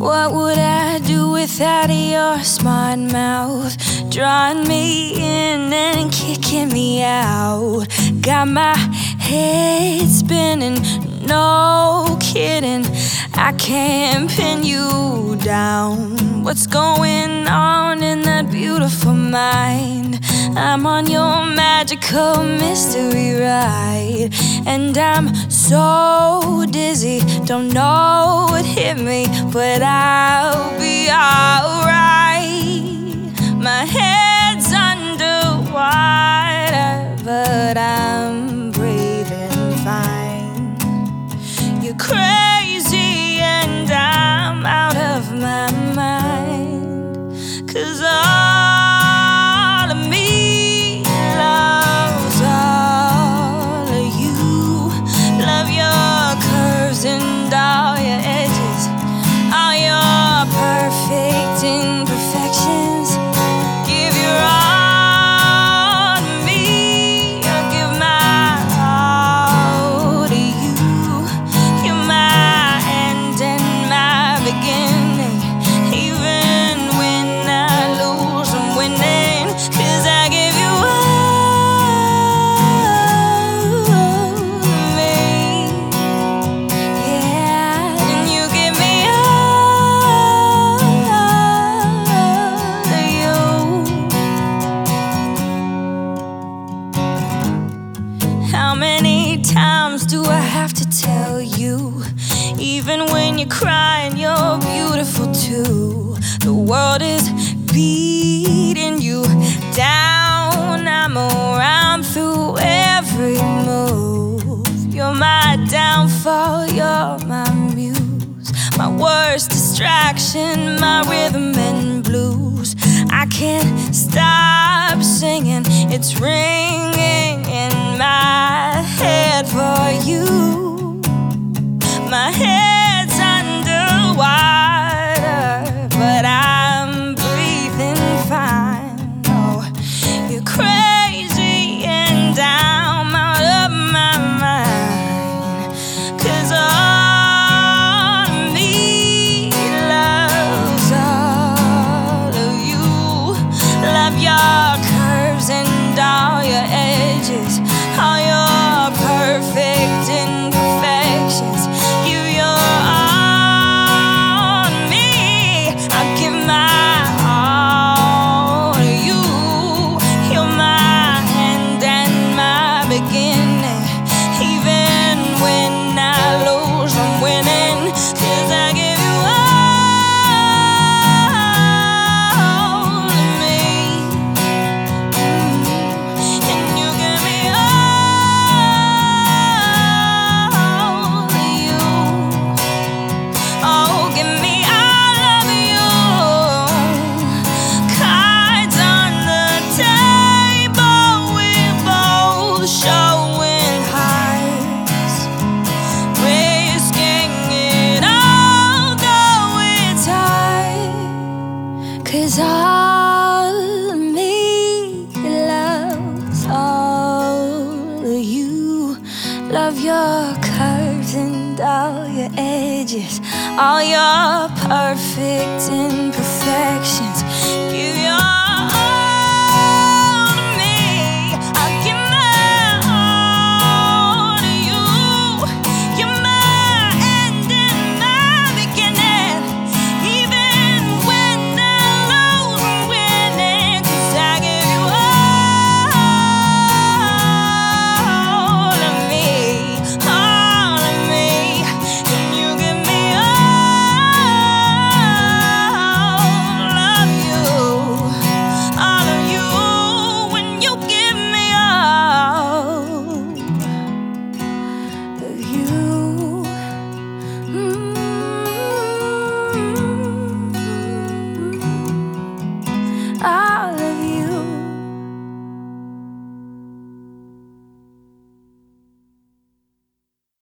What would I do without your smart mouth, drawing me in and kicking me out? Got my head spinning, no kidding, I can't pin you down. What's going on in that beautiful mind? I'm on your magical mystery ride, and I'm so dizzy, don't know what hit me, but I'll be alright. My head's underwater, but I'm breathing fine. You're crazy and I'm out of my mind, 'cause all of me loves all of you. Love your curves and all your edges, all your perfect imperfections. Give your all to me, I'll give my all to you. You're my end and my beginning. Even when I lose, I'm winning, 'cause I give you all me, yeah, and you give me all of you. How many times do I have to tell you? Even when you're crying, you're beautiful too. The world is beating you down, I'm around through every move. You're my downfall, you're my muse, my worst distraction, my rhythm and blues. I can't stop singing, it's ringing in my head for you. My head's underwater, but I'm breathing fine. Oh, you're crazy and I'm out of my mind, 'cause all of me loves all of you. Love your curves and all your edges, all your perfect imperfections. Give your all to me, I'll give my all to you. You're my end and my beginning. Even when I lose, I'm winning, 'cause I give you all to me, and you give me all to you. Oh, give me all of you. Cards on the table, we're both showing hearts, risking it all, though it's hard. 'Cause all of me loves all of you. Love your curves and all your edges, all your perfect imperfections. Give your